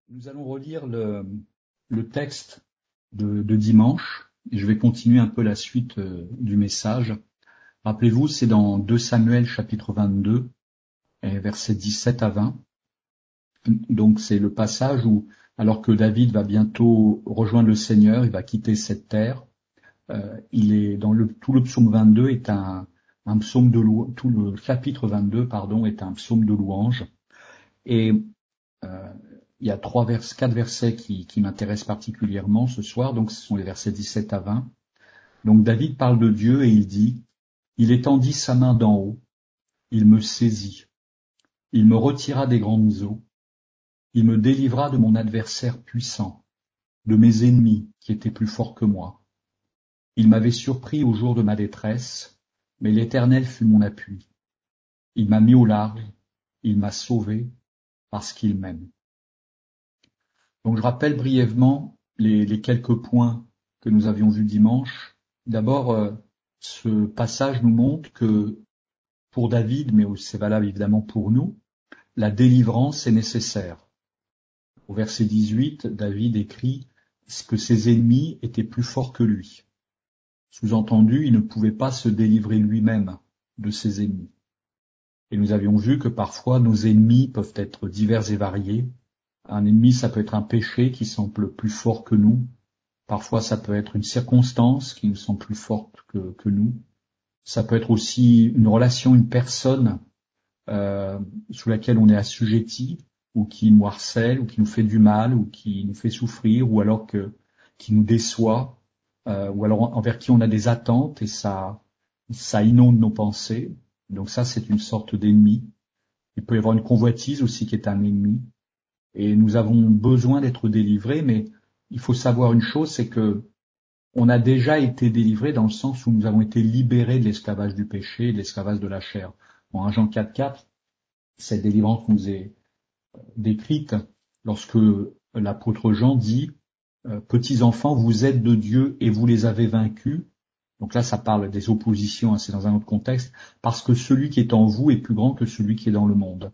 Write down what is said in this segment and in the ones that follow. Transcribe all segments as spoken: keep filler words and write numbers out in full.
Nous allons relire le, le texte de, de dimanche, et je vais continuer un peu la suite euh, du message. Rappelez-vous, c'est dans deux Samuel chapitre vingt-deux, et versets dix-sept à vingt. Donc c'est le passage où, alors que David va bientôt rejoindre le Seigneur, il va quitter cette terre, euh, il est dans le, tout le psaume vingt-deux est un, un psaume de louange, tout le chapitre vingt-deux, pardon, est un psaume de louange. Et euh, il y a trois vers, quatre versets qui, qui m'intéressent particulièrement ce soir, donc ce sont les versets dix-sept à vingt. Donc David parle de Dieu et il dit « Il étendit sa main d'en haut, il me saisit, il me retira des grandes eaux, il me délivra de mon adversaire puissant, de mes ennemis qui étaient plus forts que moi. Il m'avait surpris au jour de ma détresse, mais l'Éternel fut mon appui. Il m'a mis au large, il m'a sauvé, parce qu'il m'aime. » Donc je rappelle brièvement les, les quelques points que nous avions vus dimanche. D'abord, euh, ce passage nous montre que pour David, mais c'est valable évidemment pour nous, la délivrance est nécessaire. Au verset dix-huit, David écrit que ses ennemis étaient plus forts que lui. Sous-entendu, il ne pouvait pas se délivrer lui-même de ses ennemis. Et nous avions vu que parfois nos ennemis peuvent être divers et variés. Un ennemi, ça peut être un péché qui semble plus fort que nous. Parfois, ça peut être une circonstance qui nous semble plus forte que, que nous. Ça peut être aussi une relation, une personne euh, sous laquelle on est assujetti, ou qui nous harcèle, ou qui nous fait du mal, ou qui nous fait souffrir, ou alors que qui nous déçoit, euh, ou alors envers qui on a des attentes et ça, ça inonde nos pensées. Donc ça, c'est une sorte d'ennemi. Il peut y avoir une convoitise aussi qui est un ennemi. Et nous avons besoin d'être délivrés, mais il faut savoir une chose, c'est que on a déjà été délivrés dans le sens où nous avons été libérés de l'esclavage du péché, de l'esclavage de la chair. En un Jean quatre quatre, cette délivrance nous est décrite lorsque l'apôtre Jean dit euh, « Petits enfants, vous êtes de Dieu et vous les avez vaincus ». Donc là, ça parle des oppositions, hein, c'est dans un autre contexte, parce que celui qui est en vous est plus grand que celui qui est dans le monde.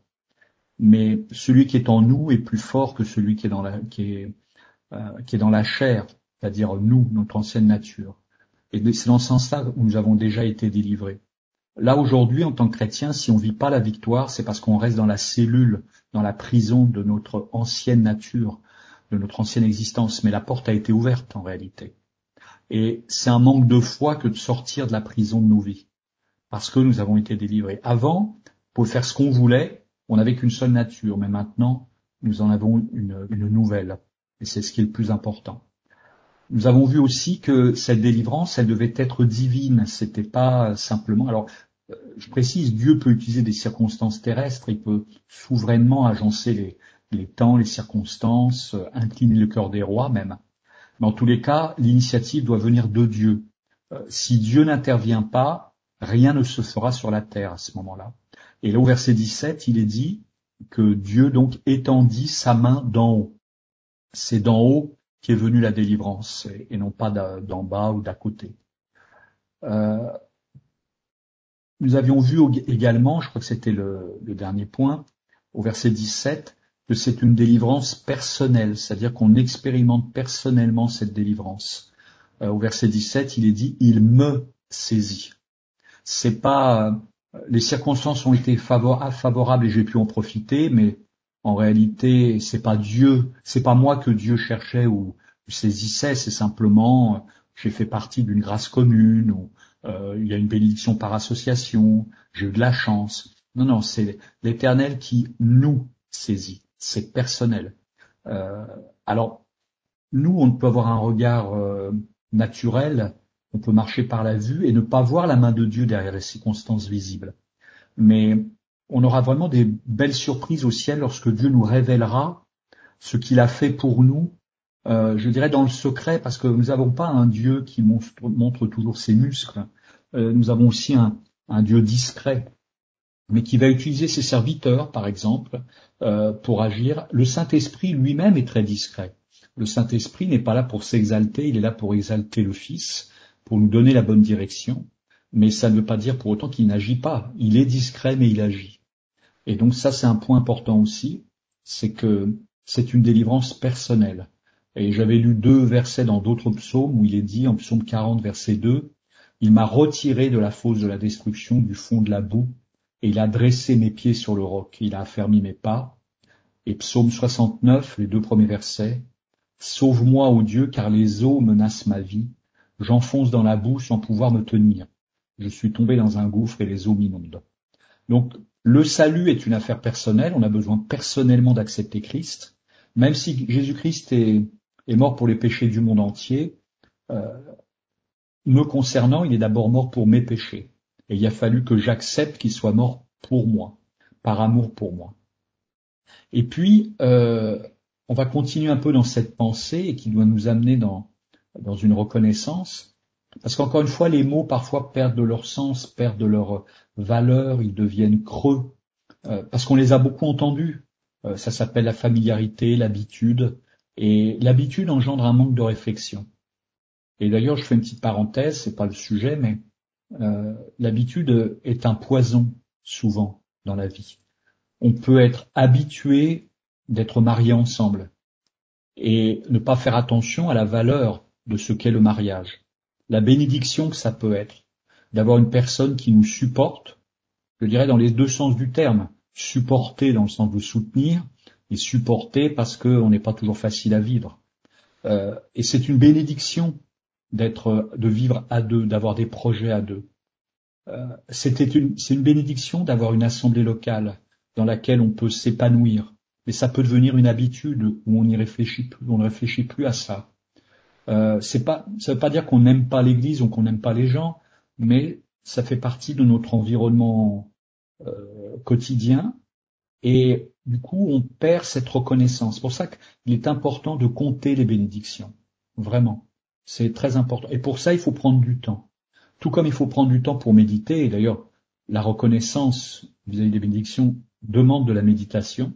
Mais celui qui est en nous est plus fort que celui qui est dans la, qui est, euh, qui est dans la chair, c'est-à-dire nous, notre ancienne nature. Et c'est dans ce sens-là où nous avons déjà été délivrés. Là, aujourd'hui, en tant que chrétien, si on vit pas la victoire, c'est parce qu'on reste dans la cellule, dans la prison de notre ancienne nature, de notre ancienne existence. Mais la porte a été ouverte, en réalité. Et c'est un manque de foi que de sortir de la prison de nos vies. Parce que nous avons été délivrés. Avant, pour faire ce qu'on voulait, on n'avait qu'une seule nature. Mais maintenant, nous en avons une, une nouvelle. Et c'est ce qui est le plus important. Nous avons vu aussi que cette délivrance, elle devait être divine. C'était pas simplement. Alors, je précise, Dieu peut utiliser des circonstances terrestres. Il peut souverainement agencer les, les temps, les circonstances, incliner le cœur des rois même. Mais en tous les cas, l'initiative doit venir de Dieu. Euh, si Dieu n'intervient pas, rien ne se fera sur la terre à ce moment-là. Et là, au verset dix-sept, il est dit que Dieu donc étendit sa main d'en haut. C'est d'en haut qui est venue la délivrance, et non pas d'en bas ou d'à côté. Euh, nous avions vu également, je crois que c'était le, le dernier point, au verset dix-sept, que c'est une délivrance personnelle, c'est-à-dire qu'on expérimente personnellement cette délivrance. Euh, au verset dix-sept, il est dit « il me saisit ». C'est pas, les circonstances ont été favor- favorables et j'ai pu en profiter, mais en réalité, c'est pas Dieu, c'est pas moi que Dieu cherchait ou saisissait, c'est simplement, euh, j'ai fait partie d'une grâce commune, ou euh, il y a une bénédiction par association, j'ai eu de la chance. Non, non, c'est l'Éternel qui nous saisit, c'est personnel. Euh, alors, nous, on peut avoir un regard euh, naturel, on peut marcher par la vue et ne pas voir la main de Dieu derrière les circonstances visibles. Mais on aura vraiment des belles surprises au ciel lorsque Dieu nous révélera ce qu'il a fait pour nous, euh, je dirais dans le secret, parce que nous n'avons pas un Dieu qui montre, montre toujours ses muscles. Euh, nous avons aussi un, un Dieu discret, mais qui va utiliser ses serviteurs, par exemple, euh, pour agir. Le Saint-Esprit lui-même est très discret. Le Saint-Esprit n'est pas là pour s'exalter, il est là pour exalter le Fils, pour nous donner la bonne direction. Mais ça ne veut pas dire pour autant qu'il n'agit pas. Il est discret, mais il agit. Et donc ça, c'est un point important aussi, c'est que c'est une délivrance personnelle. Et j'avais lu deux versets dans d'autres psaumes où il est dit, en psaume quarante, verset deux, « Il m'a retiré de la fosse de la destruction, du fond de la boue, et il a dressé mes pieds sur le roc, il a affermi mes pas. » Et psaume soixante-neuf, les deux premiers versets, « Sauve-moi, ô Dieu, car les eaux menacent ma vie. J'enfonce dans la boue sans pouvoir me tenir. Je suis tombé dans un gouffre et les eaux m'inondent. » Donc, le salut est une affaire personnelle, on a besoin personnellement d'accepter Christ. Même si Jésus-Christ est, est mort pour les péchés du monde entier, euh, me concernant, il est d'abord mort pour mes péchés. Et il a fallu que j'accepte qu'il soit mort pour moi, par amour pour moi. Et puis, euh, on va continuer un peu dans cette pensée et qui doit nous amener dans, dans une reconnaissance. Parce qu'encore une fois, les mots parfois perdent de leur sens, perdent de leur valeur, ils deviennent creux. Euh, parce qu'on les a beaucoup entendus. Euh, ça s'appelle la familiarité, l'habitude. Et l'habitude engendre un manque de réflexion. Et d'ailleurs, je fais une petite parenthèse, c'est pas le sujet, mais euh, l'habitude est un poison, souvent, dans la vie. On peut être habitué d'être mariés ensemble et ne pas faire attention à la valeur de ce qu'est le mariage. La bénédiction que ça peut être, d'avoir une personne qui nous supporte, je dirais dans les deux sens du terme, supporter dans le sens de soutenir et supporter parce qu'on n'est pas toujours facile à vivre. Euh, et c'est une bénédiction d'être, de vivre à deux, d'avoir des projets à deux. Euh, c'était une, c'est une bénédiction d'avoir une assemblée locale dans laquelle on peut s'épanouir. Mais ça peut devenir une habitude où on n'y réfléchit plus, on ne réfléchit plus à ça. Euh, c'est pas, ça veut pas dire qu'on n'aime pas l'Église ou qu'on n'aime pas les gens, mais ça fait partie de notre environnement euh, quotidien et du coup on perd cette reconnaissance. C'est pour ça qu'il est important de compter les bénédictions. Vraiment, c'est très important. Et pour ça, il faut prendre du temps. Tout comme il faut prendre du temps pour méditer, et d'ailleurs, la reconnaissance vis-à-vis des bénédictions demande de la méditation.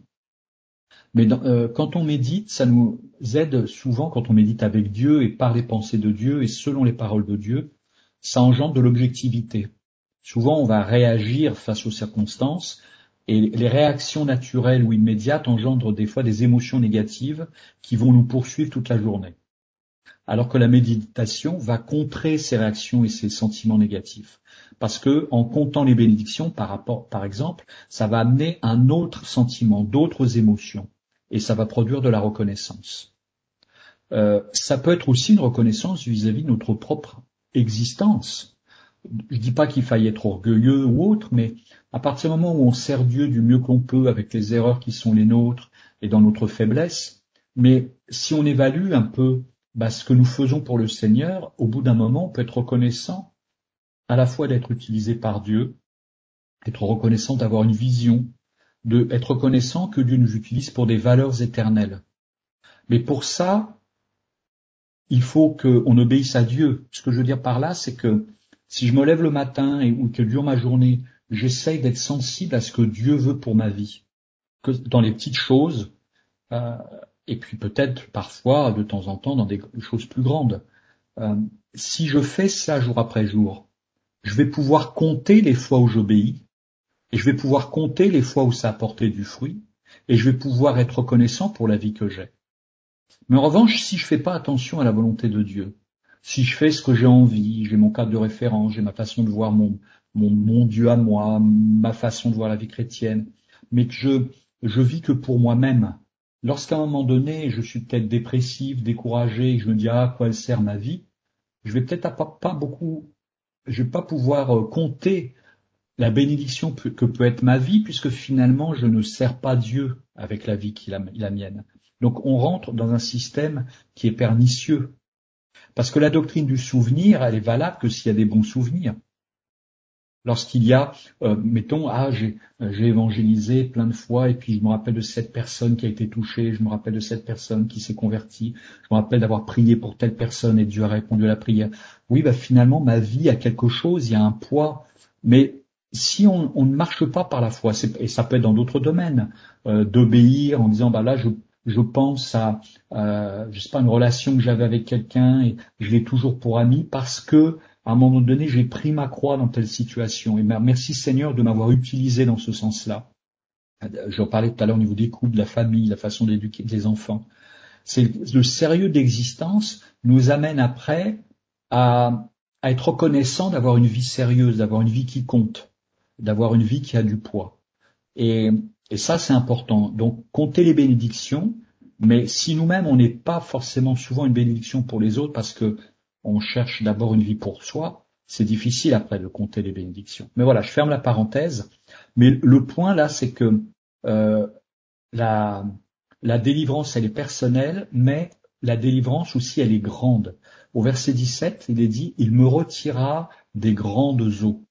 Mais dans, euh, quand on médite, ça nous aide souvent, quand on médite avec Dieu et par les pensées de Dieu et selon les paroles de Dieu, ça engendre de l'objectivité. Souvent, on va réagir face aux circonstances et les réactions naturelles ou immédiates engendrent des fois des émotions négatives qui vont nous poursuivre toute la journée. Alors que la méditation va contrer ces réactions et ces sentiments négatifs. Parce que, en comptant les bénédictions, par rapport, par exemple, ça va amener un autre sentiment, d'autres émotions. Et ça va produire de la reconnaissance. Euh, ça peut être aussi une reconnaissance vis-à-vis de notre propre existence. Je dis pas qu'il faille être orgueilleux ou autre, mais à partir du moment où on sert Dieu du mieux qu'on peut avec les erreurs qui sont les nôtres et dans notre faiblesse, mais si on évalue un peu bah, ce que nous faisons pour le Seigneur, au bout d'un moment, on peut être reconnaissant à la fois d'être utilisé par Dieu, être reconnaissant d'avoir une vision, de être reconnaissant que Dieu nous utilise pour des valeurs éternelles. Mais pour ça, il faut qu'on obéisse à Dieu. Ce que je veux dire par là, c'est que si je me lève le matin et ou que dure ma journée, j'essaye d'être sensible à ce que Dieu veut pour ma vie, que dans les petites choses, euh, et puis peut-être parfois, de temps en temps, dans des choses plus grandes. Euh, si je fais ça jour après jour, je vais pouvoir compter les fois où j'obéis, et je vais pouvoir compter les fois où ça a porté du fruit, et je vais pouvoir être reconnaissant pour la vie que j'ai. Mais en revanche, si je fais pas attention à la volonté de Dieu, si je fais ce que j'ai envie, j'ai mon cadre de référence, j'ai ma façon de voir mon, mon, mon Dieu à moi, ma façon de voir la vie chrétienne, mais que je, je vis que pour moi-même, lorsqu'à un moment donné, je suis peut-être dépressif, découragé, et je me dis, ah, à quoi elle sert ma vie, je vais peut-être pas, pas beaucoup, je vais pas pouvoir euh, compter la bénédiction que peut être ma vie, puisque finalement, je ne sers pas Dieu avec la vie qui est la mienne. Donc, on rentre dans un système qui est pernicieux. Parce que la doctrine du souvenir, elle est valable que s'il y a des bons souvenirs. Lorsqu'il y a, euh, mettons, ah, j'ai, j'ai évangélisé plein de fois, et puis je me rappelle de cette personne qui a été touchée, je me rappelle de cette personne qui s'est convertie, je me rappelle d'avoir prié pour telle personne et Dieu a répondu à la prière. Oui, bah finalement, ma vie a quelque chose, il y a un poids, mais si on, on ne marche pas par la foi, c'est, et ça peut être dans d'autres domaines, euh, d'obéir en disant, bah là, je je pense à, euh, je sais pas, une relation que j'avais avec quelqu'un et je l'ai toujours pour ami parce que à un moment donné, j'ai pris ma croix dans telle situation. Et merci Seigneur de m'avoir utilisé dans ce sens-là. J'en parlais tout à l'heure au niveau des couples, de la famille, la façon d'éduquer les enfants. C'est le sérieux d'existence nous amène après à, à être reconnaissant d'avoir une vie sérieuse, d'avoir une vie qui compte, d'avoir une vie qui a du poids. Et, et ça, c'est important. Donc, compter les bénédictions, mais si nous-mêmes, on n'est pas forcément souvent une bénédiction pour les autres parce que on cherche d'abord une vie pour soi, c'est difficile après de compter les bénédictions. Mais voilà, je ferme la parenthèse. Mais le point là, c'est que euh, la, la délivrance, elle est personnelle, mais la délivrance aussi, elle est grande. Au verset dix-sept, il est dit, il me retira des grandes eaux.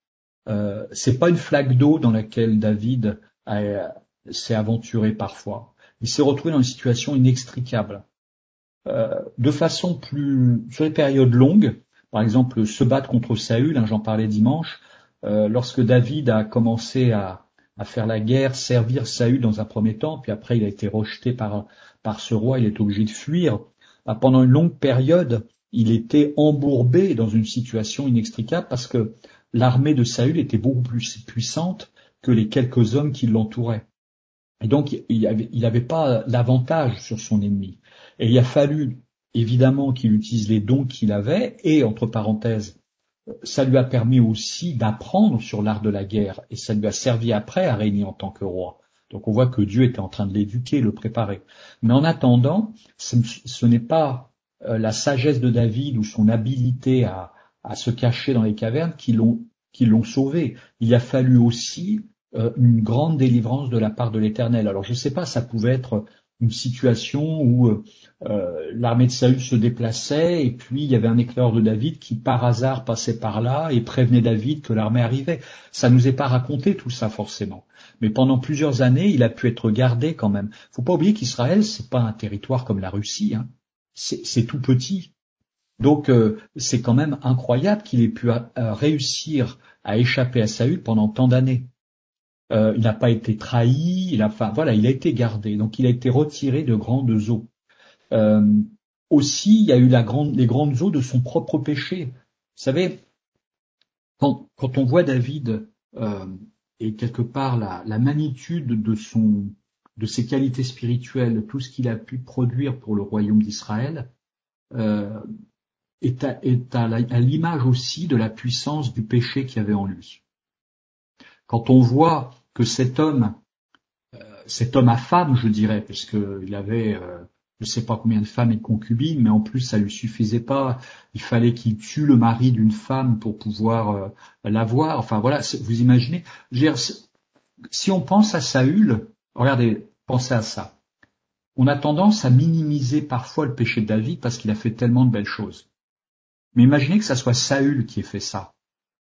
Euh, c'est pas une flaque d'eau dans laquelle David a- s'est aventuré parfois. Il s'est retrouvé dans une situation inextricable. Euh, de façon plus, sur les périodes longues, par exemple se battre contre Saül, hein, j'en parlais dimanche, euh, lorsque David a commencé à, à faire la guerre, servir Saül dans un premier temps, puis après il a été rejeté par, par ce roi, il est obligé de fuir. Ah, pendant une longue période, il était embourbé dans une situation inextricable parce que l'armée de Saül était beaucoup plus puissante que les quelques hommes qui l'entouraient. Et donc, il n'avait il avait pas l'avantage sur son ennemi. Et il a fallu, évidemment, qu'il utilise les dons qu'il avait, et, entre parenthèses, ça lui a permis aussi d'apprendre sur l'art de la guerre, et ça lui a servi après à régner en tant que roi. Donc on voit que Dieu était en train de l'éduquer, le préparer. Mais en attendant, ce, ce n'est pas euh, la sagesse de David ou son habilité à, à se cacher dans les cavernes qui l'ont qui l'ont sauvé. Il a fallu aussi euh, une grande délivrance de la part de l'Éternel. Alors je ne sais pas, ça pouvait être une situation où euh, l'armée de Saül se déplaçait et puis il y avait un éclaireur de David qui par hasard passait par là et prévenait David que l'armée arrivait. Ça nous est pas raconté tout ça forcément. Mais pendant plusieurs années, il a pu être gardé quand même. Faut pas oublier qu'Israël, c'est pas un territoire comme la Russie, hein. C'est, c'est tout petit. Donc euh, c'est quand même incroyable qu'il ait pu euh, réussir à échapper à Saül pendant tant d'années. Euh, il n'a pas été trahi, il a, enfin voilà, il a été gardé. Donc il a été retiré de grandes eaux. Euh, aussi, il y a eu la grande, les grandes eaux de son propre péché. Vous savez, quand, quand on voit David euh, et quelque part la, la magnitude de son, de ses qualités spirituelles, de tout ce qu'il a pu produire pour le royaume d'Israël, euh, est, à, est à, la, à l'image aussi de la puissance du péché qu'il y avait en lui. Quand on voit que cet homme, cet homme à femme, je dirais, puisqu'il avait euh, je ne sais pas combien de femmes et de concubines, mais en plus ça lui suffisait pas. Il fallait qu'il tue le mari d'une femme pour pouvoir euh, l'avoir. Enfin voilà, vous imaginez. Je veux dire, si on pense à Saül, regardez, pensez à ça. On a tendance à minimiser parfois le péché de David parce qu'il a fait tellement de belles choses. Mais imaginez que ça soit Saül qui ait fait ça.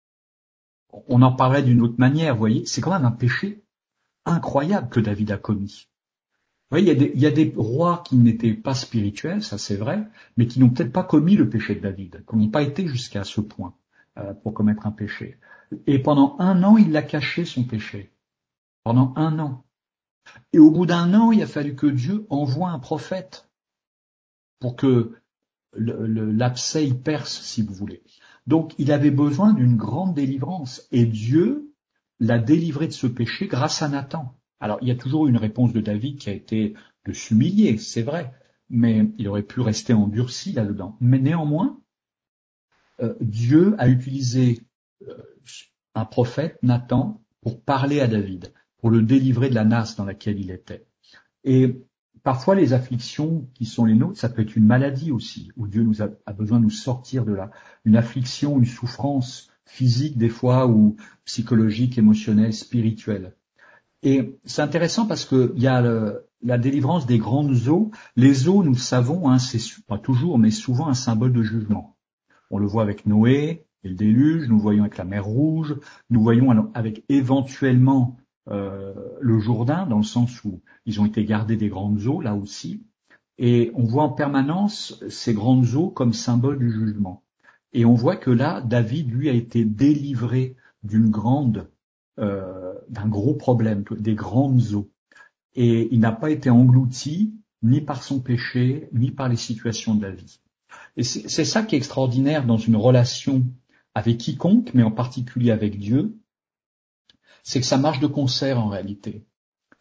On en parlerait d'une autre manière, vous voyez. C'est quand même un péché incroyable que David a commis. Oui, il y a des, il y a des rois qui n'étaient pas spirituels, ça c'est vrai, mais qui n'ont peut-être pas commis le péché de David, qui n'ont pas été jusqu'à ce point euh, pour commettre un péché. Et pendant un an, il l'a caché son péché. Pendant un an. Et au bout d'un an, il a fallu que Dieu envoie un prophète pour que le, le, l'abcès y perce, si vous voulez. Donc, il avait besoin d'une grande délivrance. Et Dieu l'a délivré de ce péché grâce à Nathan. Alors, il y a toujours eu une réponse de David qui a été de s'humilier, c'est vrai, mais il aurait pu rester endurci là-dedans. Mais néanmoins, euh, Dieu a utilisé euh, un prophète, Nathan, pour parler à David, pour le délivrer de la nasse dans laquelle il était. Et parfois, les afflictions qui sont les nôtres, ça peut être une maladie aussi, où Dieu nous a, a besoin de nous sortir de là. Une affliction, une souffrance physique des fois, ou psychologique, émotionnelle, spirituelle. Et c'est intéressant parce que il y a le, la délivrance des grandes eaux. Les eaux, nous le savons, hein, c'est pas toujours, mais souvent un symbole de jugement. On le voit avec Noé et le déluge, nous le voyons avec la mer Rouge, nous voyons avec éventuellement euh, le Jourdain, dans le sens où ils ont été gardés des grandes eaux, là aussi. Et on voit en permanence ces grandes eaux comme symbole du jugement. Et on voit que là, David, lui, a été délivré d'une grande, euh, d'un gros problème, des grandes eaux. Et il n'a pas été englouti ni par son péché, ni par les situations de la vie. Et c'est, c'est ça qui est extraordinaire dans une relation avec quiconque, mais en particulier avec Dieu, c'est que ça marche de concert en réalité.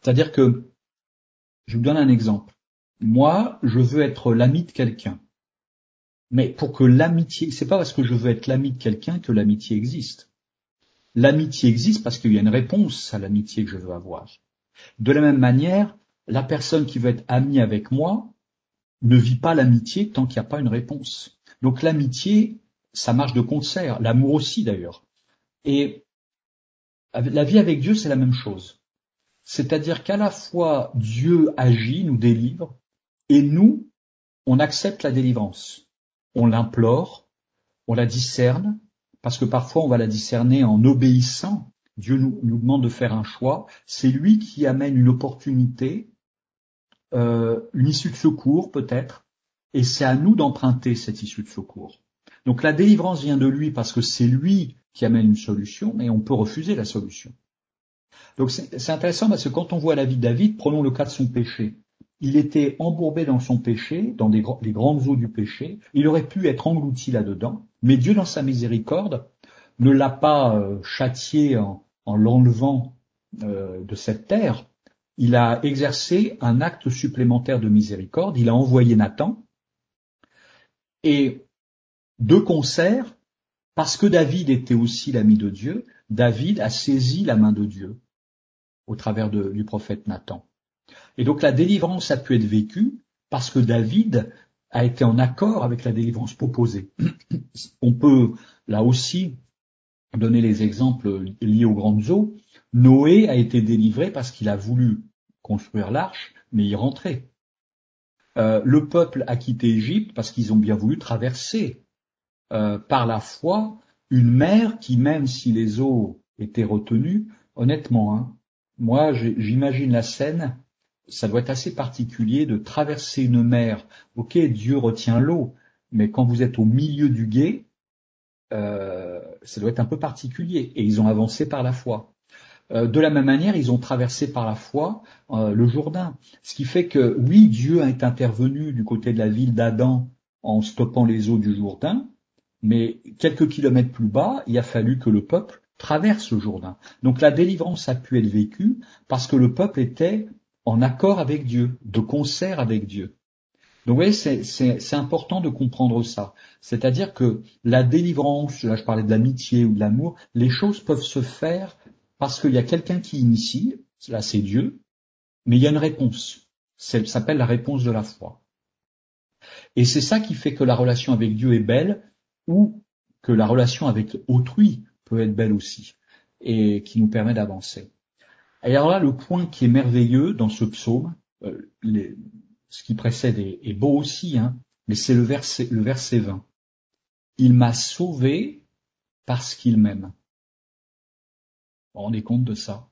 C'est-à-dire que, je vous donne un exemple. Moi, je veux être l'ami de quelqu'un. Mais pour que l'amitié, c'est pas parce que je veux être l'ami de quelqu'un que l'amitié existe. L'amitié existe parce qu'il y a une réponse à l'amitié que je veux avoir. De la même manière, la personne qui veut être amie avec moi ne vit pas l'amitié tant qu'il n'y a pas une réponse. Donc l'amitié, ça marche de concert, l'amour aussi d'ailleurs. Et la vie avec Dieu, c'est la même chose. C'est-à-dire qu'à la fois Dieu agit, nous délivre, et nous, on accepte la délivrance. On l'implore, on la discerne, parce que parfois on va la discerner en obéissant. Dieu nous, nous demande de faire un choix. C'est lui qui amène une opportunité, euh, une issue de secours peut-être, et c'est à nous d'emprunter cette issue de secours. Donc la délivrance vient de lui parce que c'est lui qui amène une solution, mais on peut refuser la solution. Donc c'est, c'est intéressant parce que quand on voit la vie de David, prenons le cas de son péché. Il était embourbé dans son péché, dans des, les grandes eaux du péché. Il aurait pu être englouti là-dedans, mais Dieu, dans sa miséricorde, ne l'a pas euh, châtié en, en l'enlevant euh, de cette terre. Il a exercé un acte supplémentaire de miséricorde. Il a envoyé Nathan. Et de concert, parce que David était aussi l'ami de Dieu, David a saisi la main de Dieu au travers de, du prophète Nathan. Et donc la délivrance a pu être vécue parce que David a été en accord avec la délivrance proposée. On peut là aussi donner les exemples liés aux grandes eaux. Noé a été délivré parce qu'il a voulu construire l'arche, mais y rentrer. Euh, le peuple a quitté Égypte parce qu'ils ont bien voulu traverser euh, par la foi une mer qui, même si les eaux étaient retenues, honnêtement, hein, moi j'imagine la scène, ça doit être assez particulier de traverser une mer. Ok, Dieu retient l'eau, mais quand vous êtes au milieu du gué, euh, ça doit être un peu particulier. Et ils ont avancé par la foi. Euh, de la même manière, ils ont traversé par la foi euh, le Jourdain. Ce qui fait que, oui, Dieu est intervenu du côté de la ville d'Adam en stoppant les eaux du Jourdain, mais quelques kilomètres plus bas, il a fallu que le peuple traverse le Jourdain. Donc la délivrance a pu être vécue parce que le peuple était en accord avec Dieu, de concert avec Dieu. Donc vous voyez, c'est, c'est, c'est important de comprendre ça. C'est-à-dire que la délivrance, là je parlais de l'amitié ou de l'amour, les choses peuvent se faire parce qu'il y a quelqu'un qui initie, là c'est Dieu, mais il y a une réponse. Ça s'appelle la réponse de la foi. Et c'est ça qui fait que la relation avec Dieu est belle, ou que la relation avec autrui peut être belle aussi, et qui nous permet d'avancer. Et alors là, le point qui est merveilleux dans ce psaume, euh, les, ce qui précède est, est beau aussi, hein, mais c'est le verset, le verset vingt. Il m'a sauvé parce qu'il m'aime. Vous vous rendez compte de ça?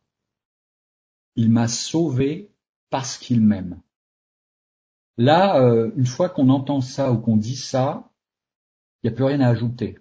Il m'a sauvé parce qu'il m'aime. Là, euh, une fois qu'on entend ça ou qu'on dit ça, il n'y a plus rien à ajouter.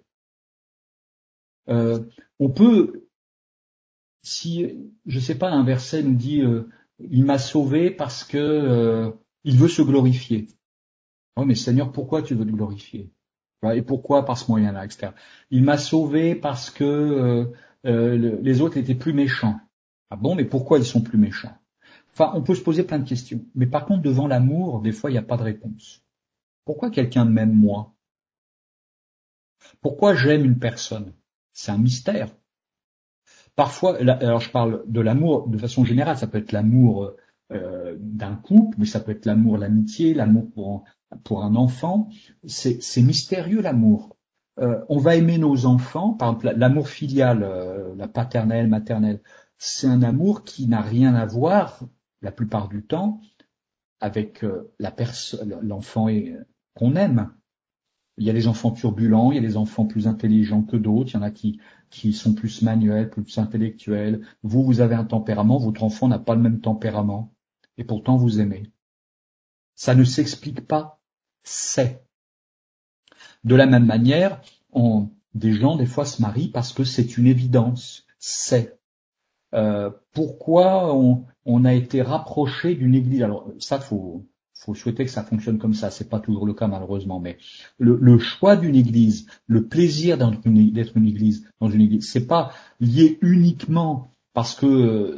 Euh, on peut, si, je sais pas, un verset nous dit euh, il m'a sauvé parce que euh, il veut se glorifier. Oui, mais Seigneur, pourquoi tu veux te glorifier? Et pourquoi par ce moyen-là, et cetera. Il m'a sauvé parce que euh, euh, les autres étaient plus méchants. Ah bon, mais pourquoi ils sont plus méchants? Enfin, on peut se poser plein de questions. Mais par contre, devant l'amour, des fois, il n'y a pas de réponse. Pourquoi quelqu'un m'aime moi? Pourquoi j'aime une personne? C'est un mystère. Parfois, alors je parle de l'amour de façon générale, ça peut être l'amour euh, d'un couple, mais ça peut être l'amour, l'amitié, l'amour pour un, pour un enfant. C'est, c'est mystérieux l'amour. Euh, on va aimer nos enfants, par exemple l'amour filial, euh, la paternelle, maternelle. C'est un amour qui n'a rien à voir, la plupart du temps, avec euh, la personne, l'enfant qu'on aime. Il y a des enfants turbulents, il y a des enfants plus intelligents que d'autres, il y en a qui, qui sont plus manuels, plus intellectuels. Vous, vous avez un tempérament, votre enfant n'a pas le même tempérament, et pourtant vous aimez. Ça ne s'explique pas, c'est. De la même manière, on, des gens, des fois, se marient parce que c'est une évidence, c'est. Euh, pourquoi on, on a été rapproché d'une église? Alors ça, faut, faut souhaiter que ça fonctionne comme ça. C'est pas toujours le cas malheureusement, mais le, le choix d'une église, le plaisir d'être une, d'être une église dans une église, c'est pas lié uniquement parce que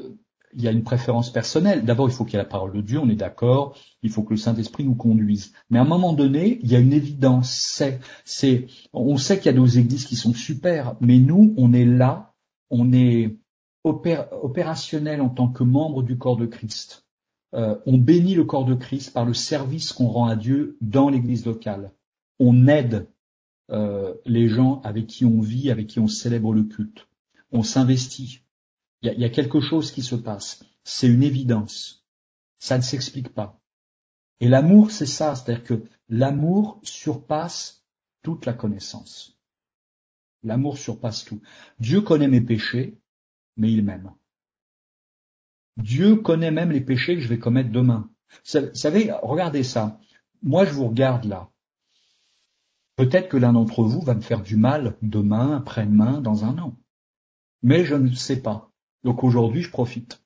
il y a une préférence personnelle. D'abord, il faut qu'il y ait la parole de Dieu, on est d'accord. Il faut que le Saint-Esprit nous conduise. Mais à un moment donné, il y a une évidence. C'est, c'est, on sait qu'il y a des églises qui sont super, mais nous, on est là, on est opé- opérationnel en tant que membre du corps de Christ. Euh, on bénit le corps de Christ par le service qu'on rend à Dieu dans l'église locale. On aide euh, les gens avec qui on vit, avec qui on célèbre le culte. On s'investit. Il y a, il y a quelque chose qui se passe. C'est une évidence. Ça ne s'explique pas. Et l'amour, c'est ça. C'est-à-dire que l'amour surpasse toute la connaissance. L'amour surpasse tout. Dieu connaît mes péchés, mais il m'aime. Dieu connaît même les péchés que je vais commettre demain. Vous savez, regardez ça. Moi, je vous regarde là. Peut-être que l'un d'entre vous va me faire du mal demain, après-demain, dans un an. Mais je ne sais pas. Donc aujourd'hui, je profite.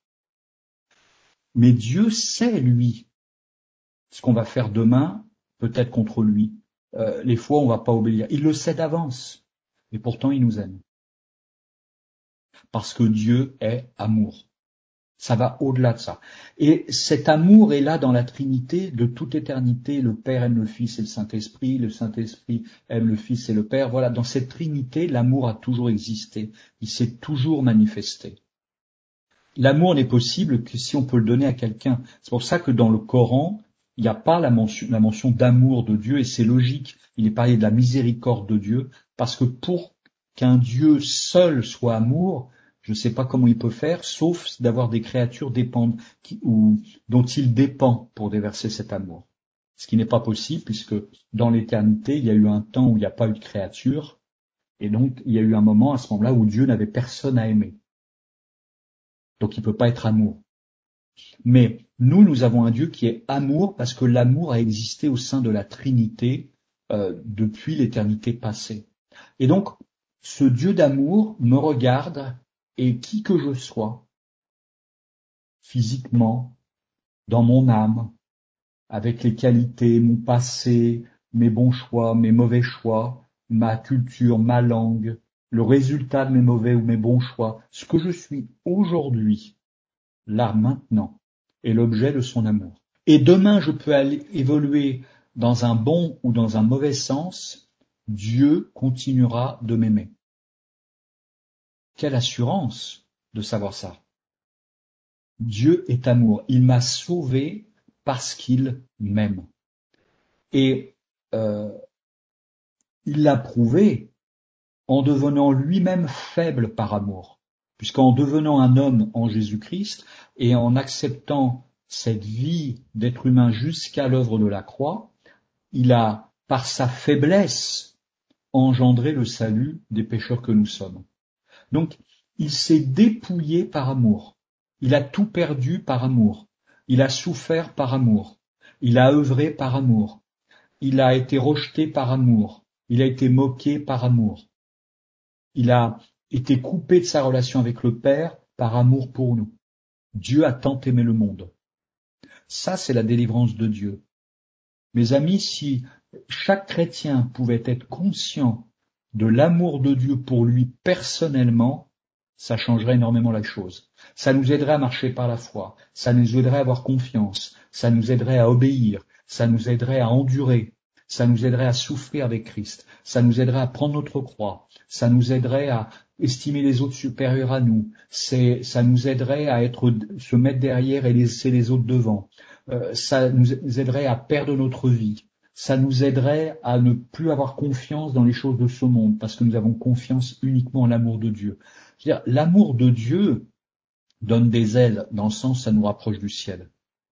Mais Dieu sait, lui, ce qu'on va faire demain, peut-être contre lui. Euh, les fois où on va pas obéir. Il le sait d'avance. Et pourtant, il nous aime. Parce que Dieu est amour. Ça va au-delà de ça. Et cet amour est là dans la Trinité de toute éternité. Le Père aime le Fils et le Saint-Esprit. Le Saint-Esprit aime le Fils et le Père. Voilà, dans cette Trinité, l'amour a toujours existé. Il s'est toujours manifesté. L'amour n'est possible que si on peut le donner à quelqu'un. C'est pour ça que dans le Coran, il n'y a pas la mention, la mention d'amour de Dieu, et c'est logique. Il est parlé de la miséricorde de Dieu, parce que pour qu'un Dieu seul soit amour, je ne sais pas comment il peut faire, sauf d'avoir des créatures dépendent, qui, ou, dont il dépend pour déverser cet amour. Ce qui n'est pas possible, puisque dans l'éternité, il y a eu un temps où il n'y a pas eu de créature, et donc il y a eu un moment à ce moment-là où Dieu n'avait personne à aimer. Donc il ne peut pas être amour. Mais nous, nous avons un Dieu qui est amour parce que l'amour a existé au sein de la Trinité euh, depuis l'éternité passée. Et donc, ce Dieu d'amour me regarde et qui que je sois, physiquement, dans mon âme, avec les qualités, mon passé, mes bons choix, mes mauvais choix, ma culture, ma langue, le résultat de mes mauvais ou mes bons choix, ce que je suis aujourd'hui, là, maintenant, est l'objet de son amour. Et demain, je peux aller évoluer dans un bon ou dans un mauvais sens, Dieu continuera de m'aimer. Quelle assurance de savoir ça. Dieu est amour. Il m'a sauvé parce qu'il m'aime. Et euh, il l'a prouvé en devenant lui-même faible par amour. Puisqu'en devenant un homme en Jésus-Christ et en acceptant cette vie d'être humain jusqu'à l'œuvre de la croix, il a, par sa faiblesse, engendré le salut des pécheurs que nous sommes. Donc, il s'est dépouillé par amour. Il a tout perdu par amour. Il a souffert par amour. Il a œuvré par amour. Il a été rejeté par amour. Il a été moqué par amour. Il a été coupé de sa relation avec le Père par amour pour nous. Dieu a tant aimé le monde. Ça, c'est la délivrance de Dieu. Mes amis, si chaque chrétien pouvait être conscient de l'amour de Dieu pour lui personnellement, ça changerait énormément la chose. Ça nous aiderait à marcher par la foi, ça nous aiderait à avoir confiance, ça nous aiderait à obéir, ça nous aiderait à endurer, ça nous aiderait à souffrir avec Christ, ça nous aiderait à prendre notre croix, ça nous aiderait à estimer les autres supérieurs à nous, c'est, ça nous aiderait à être, se mettre derrière et laisser les autres devant. Euh, ça nous aiderait à perdre notre vie. Ça nous aiderait à ne plus avoir confiance dans les choses de ce monde, parce que nous avons confiance uniquement en l'amour de Dieu. Je veux dire, l'amour de Dieu donne des ailes, dans le sens ça nous rapproche du ciel.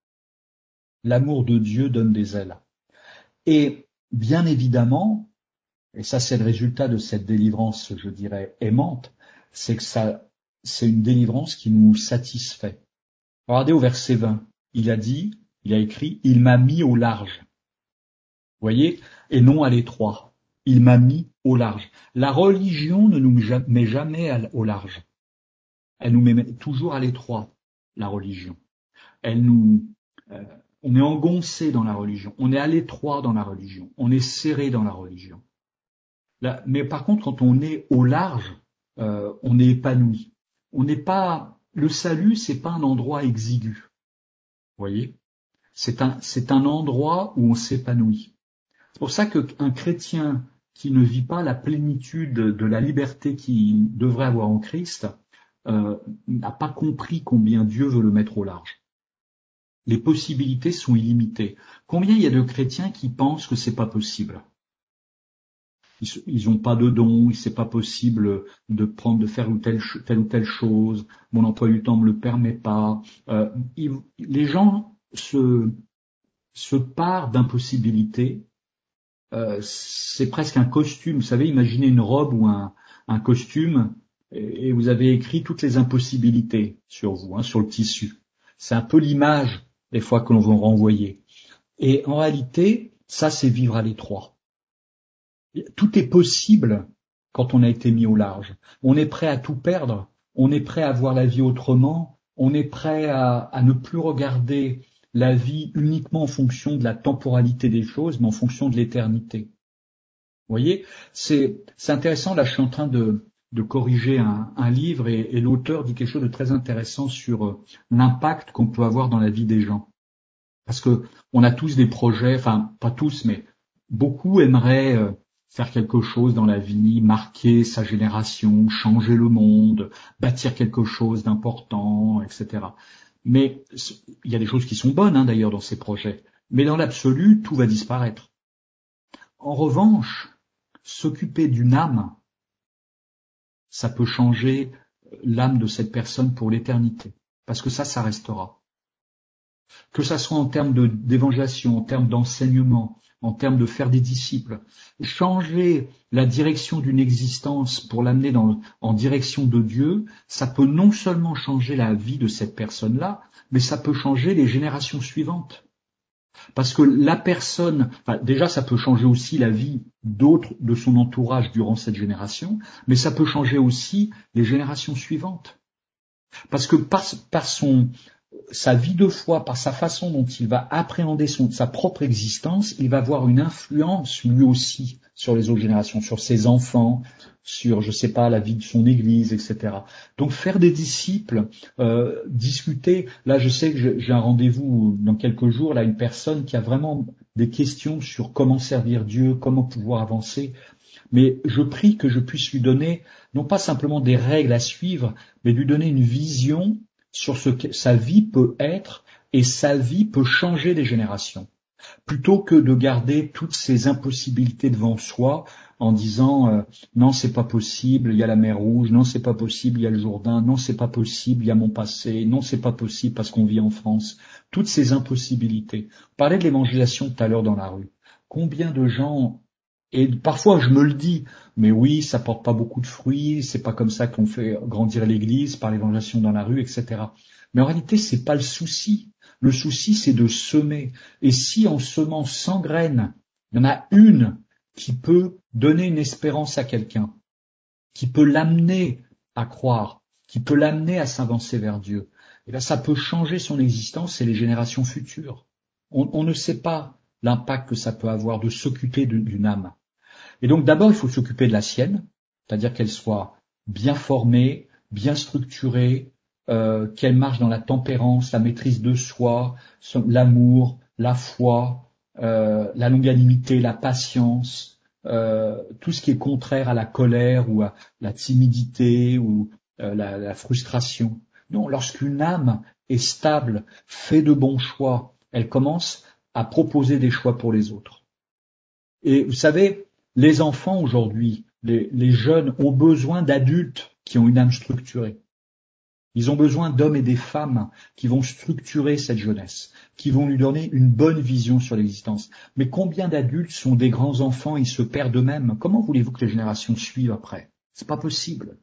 L'amour de Dieu donne des ailes. Et bien évidemment, et ça c'est le résultat de cette délivrance, je dirais, aimante, c'est que ça, c'est une délivrance qui nous satisfait. Regardez au verset vingt, il a dit, il a écrit, il m'a mis au large. Vous voyez, et non à l'étroit. Il m'a mis au large. La religion ne nous met jamais au large. Elle nous met toujours à l'étroit, la religion. Elle nous, euh, on est engoncé dans la religion. On est à l'étroit dans la religion. On est serré dans la religion. Là, mais par contre, quand on est au large, euh, on est épanoui. On n'est pas, le salut, c'est pas un endroit exigu, vous voyez. C'est un, c'est un endroit où on s'épanouit. C'est pour ça qu'un chrétien qui ne vit pas la plénitude de la liberté qu'il devrait avoir en Christ euh, n'a pas compris combien Dieu veut le mettre au large. Les possibilités sont illimitées. Combien il y a de chrétiens qui pensent que c'est pas possible? Ils n'ont pas de dons, c'est pas possible de prendre, de faire ou telle, telle ou telle chose. Mon emploi du temps me le permet pas. Euh, ils, les gens se, se parent d'impossibilités. Euh, c'est presque un costume. Vous savez, imaginez une robe ou un, un costume et, et vous avez écrit toutes les impossibilités sur vous, hein, sur le tissu. C'est un peu l'image des fois que l'on veut renvoyer. Et en réalité, ça, c'est vivre à l'étroit. Tout est possible quand on a été mis au large. On est prêt à tout perdre. On est prêt à voir la vie autrement. On est prêt à, à ne plus regarder la vie uniquement en fonction de la temporalité des choses, mais en fonction de l'éternité. Vous voyez, c'est c'est intéressant. Là, je suis en train de, de corriger un, un livre et, et l'auteur dit quelque chose de très intéressant sur euh, l'impact qu'on peut avoir dans la vie des gens. Parce que on a tous des projets, enfin pas tous, mais beaucoup aimeraient euh, faire quelque chose dans la vie, marquer sa génération, changer le monde, bâtir quelque chose d'important, et cetera. Mais il y a des choses qui sont bonnes hein, d'ailleurs dans ces projets. Mais dans l'absolu, tout va disparaître. En revanche, s'occuper d'une âme, ça peut changer l'âme de cette personne pour l'éternité. Parce que ça, ça restera. Que ça soit en termes de, d'évangélisation, en termes d'enseignement, en termes de faire des disciples, changer la direction d'une existence pour l'amener dans, en direction de Dieu, ça peut non seulement changer la vie de cette personne-là, mais ça peut changer les générations suivantes. Parce que la personne, enfin, déjà ça peut changer aussi la vie d'autres de son entourage durant cette génération, mais ça peut changer aussi les générations suivantes. Parce que par, par son, sa vie de foi, par sa façon dont il va appréhender son, sa propre existence, il va avoir une influence lui aussi sur les autres générations, sur ses enfants, sur, je sais pas, la vie de son église, et cetera. Donc faire des disciples, euh, discuter. Là, je sais que j'ai un rendez-vous dans quelques jours, là, une personne qui a vraiment des questions sur comment servir Dieu, comment pouvoir avancer. Mais je prie que je puisse lui donner, non pas simplement des règles à suivre, mais lui donner une vision sur ce que sa vie peut être, et sa vie peut changer des générations. Plutôt que de garder toutes ces impossibilités devant soi en disant euh, non c'est pas possible, il y a la mer Rouge, non c'est pas possible, il y a le Jourdain, non c'est pas possible, il y a mon passé, non c'est pas possible parce qu'on vit en France. Toutes ces impossibilités. On parlait de l'évangélisation tout à l'heure dans la rue. Combien de gens, et parfois je me le dis, mais oui, ça porte pas beaucoup de fruits, c'est pas comme ça qu'on fait grandir l'Église par l'évangélisation dans la rue, et cetera. Mais en réalité, c'est pas le souci. Le souci, c'est de semer. Et si en semant cent graines, il y en a une qui peut donner une espérance à quelqu'un, qui peut l'amener à croire, qui peut l'amener à s'avancer vers Dieu, et bien ça peut changer son existence et les générations futures. On, on ne sait pas l'impact que ça peut avoir de s'occuper d'une âme. Et donc d'abord, il faut s'occuper de la sienne, c'est-à-dire qu'elle soit bien formée, bien structurée, euh, qu'elle marche dans la tempérance, la maîtrise de soi, l'amour, la foi, euh, la longanimité, la patience, euh, tout ce qui est contraire à la colère ou à la timidité ou euh, la, la frustration. Non, lorsqu'une âme est stable, fait de bons choix, elle commence à proposer des choix pour les autres. Et vous savez, les enfants aujourd'hui, les, les jeunes ont besoin d'adultes qui ont une âme structurée. Ils ont besoin d'hommes et des femmes qui vont structurer cette jeunesse, qui vont lui donner une bonne vision sur l'existence. Mais combien d'adultes sont des grands enfants, ils se perdent eux-mêmes? Comment voulez-vous que les générations suivent après? C'est pas possible.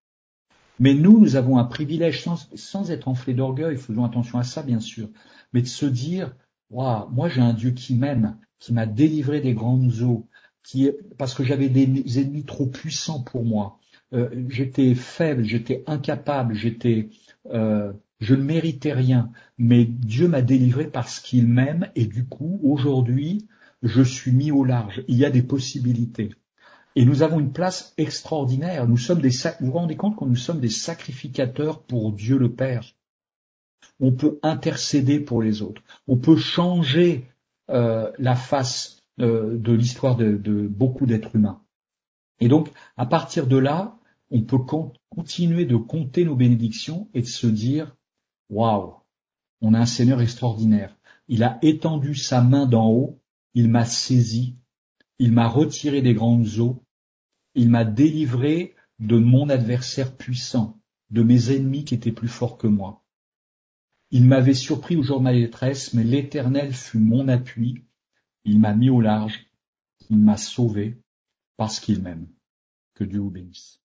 Mais nous, nous avons un privilège, sans, sans être enflés d'orgueil, faisons attention à ça bien sûr, mais de se dire, waouh, moi j'ai un Dieu qui m'aime, qui m'a délivré des grandes eaux, qui est, parce que j'avais des ennemis trop puissants pour moi. Euh, j'étais faible, j'étais incapable, j'étais, euh, je ne méritais rien, mais Dieu m'a délivré parce qu'il m'aime et du coup, aujourd'hui, je suis mis au large. Il y a des possibilités. Et nous avons une place extraordinaire. Nous sommes des, vous vous rendez compte que nous sommes des sacrificateurs pour Dieu le Père. On peut intercéder pour les autres. On peut changer euh, la face euh, de l'histoire de, de beaucoup d'êtres humains. Et donc, à partir de là, on peut con- continuer de compter nos bénédictions et de se dire, waouh, on a un Seigneur extraordinaire. Il a étendu sa main d'en haut, il m'a saisi, il m'a retiré des grandes eaux, il m'a délivré de mon adversaire puissant, de mes ennemis qui étaient plus forts que moi. Il m'avait surpris au jour de ma détresse, mais l'Éternel fut mon appui, il m'a mis au large, il m'a sauvé, parce qu'il m'aime. Que Dieu vous bénisse.